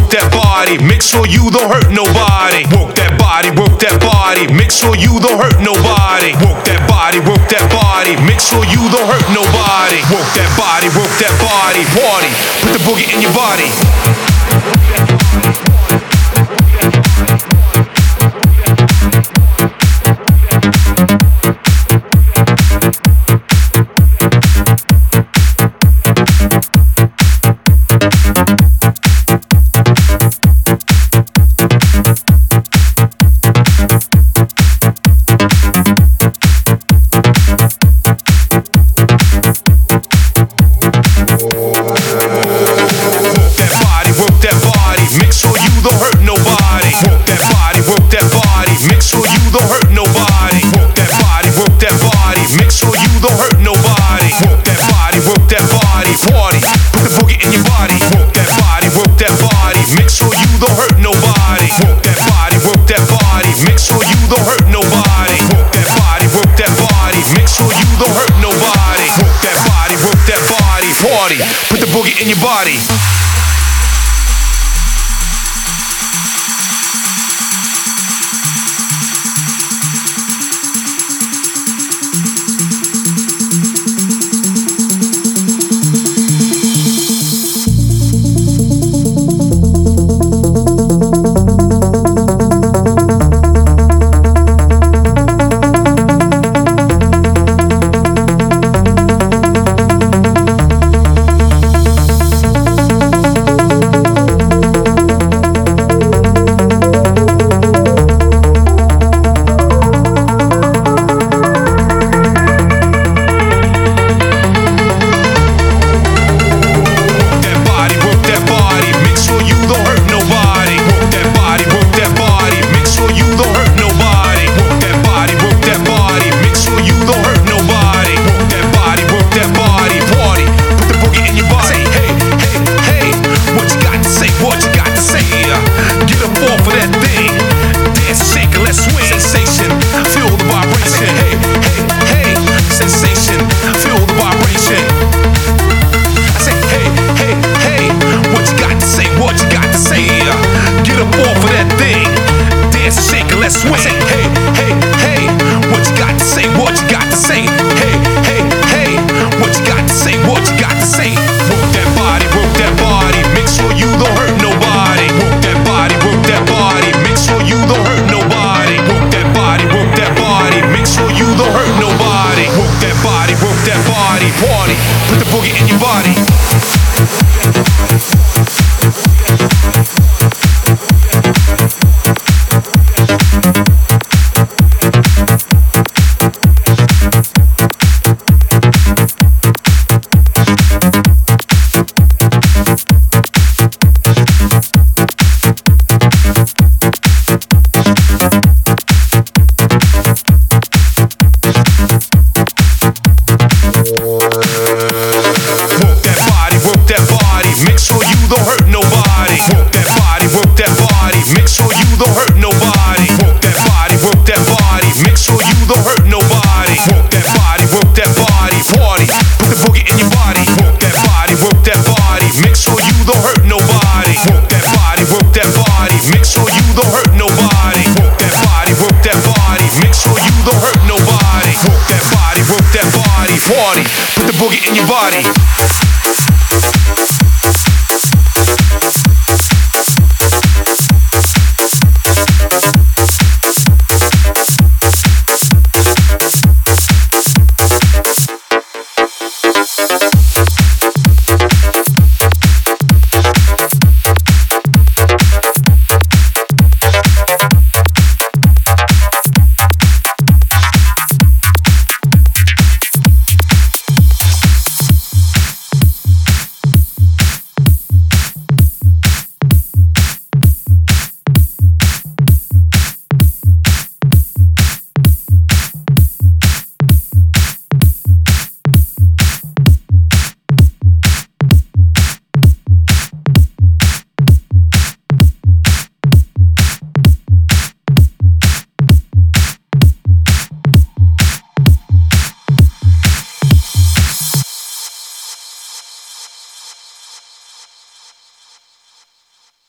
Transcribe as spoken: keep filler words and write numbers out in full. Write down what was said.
work that body. Make sure you don't hurt nobody. Work that body, work that body. Make sure you don't hurt nobody. Work that body, work that body. Make sure you don't hurt nobody. Work that body, work that body. Party, put the boogie in your body. Don't hurt nobody. Work that body, work that body. Make sure you don't hurt nobody. Work that body, work that body. Make sure you don't hurt nobody. Work that body, work that body. Party, put the boogie in your body. Work that body, work that body. Make sure you don't hurt nobody. Work that body, work that body. Make sure you don't hurt nobody. Work that body, work that body. Make sure you don't hurt nobody. Work that body, work that body. Party, put the boogie in your body. Party, put the boogie in your body. Party, put the boogie in your body.